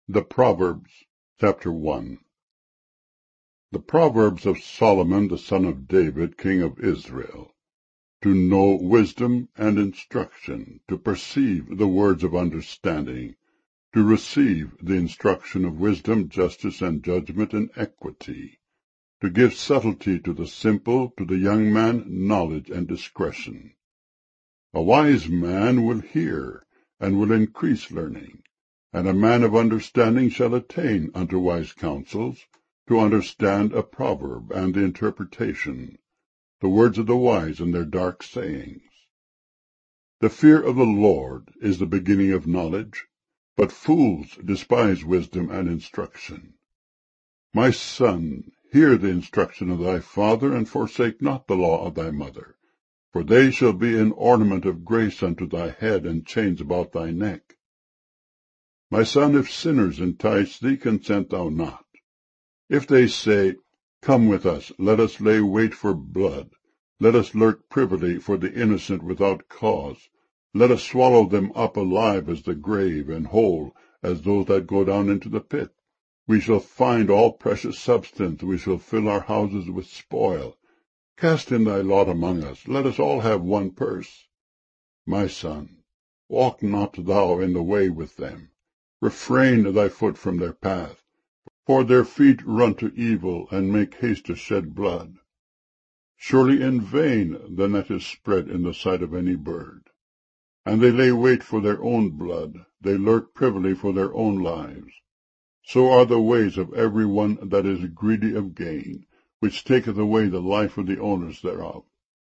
The Proverbs, chapter 1. The Proverbs of Solomon the son of David, king of Israel, to know wisdom and instruction, to perceive the words of understanding, to receive the instruction of wisdom, justice, and judgment, and equity, to give subtlety to the simple, to the young man knowledge and discretion. A wise man will hear, and will increase learning, and a man of understanding shall attain unto wise counsels, to understand a proverb and the interpretation, the words of the wise and their dark sayings. The fear of the Lord is the beginning of knowledge, but fools despise wisdom and instruction. My son, hear the instruction of thy father, and forsake not the law of thy mother, for they shall be an ornament of grace unto thy head, and chains about thy neck. My son, if sinners entice thee, consent thou not. If they say, Come with us, let us lay wait for blood, let us lurk privily for the innocent without cause, let us swallow them up alive as the grave, and whole as those that go down into the pit. We shall find all precious substance, we shall fill our houses with spoil. Cast in thy lot among us, let us all have one purse. My son, walk not thou in the way with them. Refrain thy foot from their path, for their feet run to evil, and make haste to shed blood. Surely in vain the net is spread in the sight of any bird, and they lay wait for their own blood, they lurk privily for their own lives. So are the ways of every one that is greedy of gain, which taketh away the life of the owners thereof.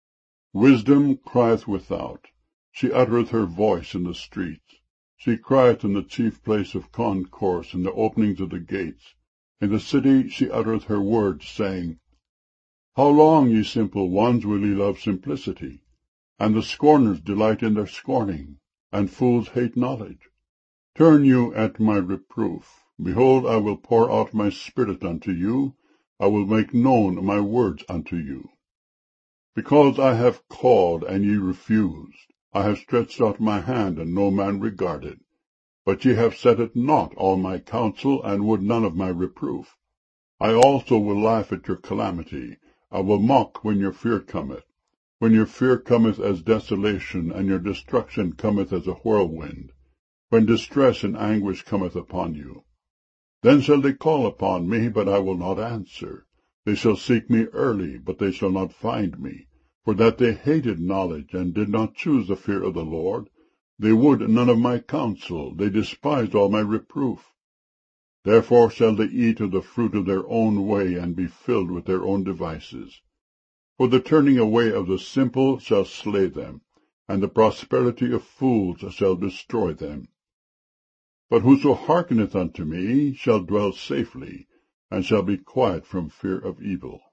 Wisdom crieth without, she uttereth her voice in the streets. She crieth in the chief place of concourse, in the openings of the gates. In the city she uttereth her words, saying, How long, ye simple ones, will ye love simplicity? And the scorners delight in their scorning, and fools hate knowledge. Turn you at my reproof. Behold, I will pour out my spirit unto you. I will make known my words unto you. Because I have called, and ye refused. I have stretched out my hand, and no man regarded. But ye have set at naught all my counsel, and would none of my reproof. I also will laugh at your calamity. I will mock when your fear cometh. When your fear cometh as desolation, and your destruction cometh as a whirlwind. When distress and anguish cometh upon you. Then shall they call upon me, but I will not answer. They shall seek me early, but they shall not find me. For that they hated knowledge, and did not choose the fear of the Lord. They would none of my counsel, they despised all my reproof. Therefore shall they eat of the fruit of their own way, and be filled with their own devices. For the turning away of the simple shall slay them, and the prosperity of fools shall destroy them. But whoso hearkeneth unto me shall dwell safely, and shall be quiet from fear of evil.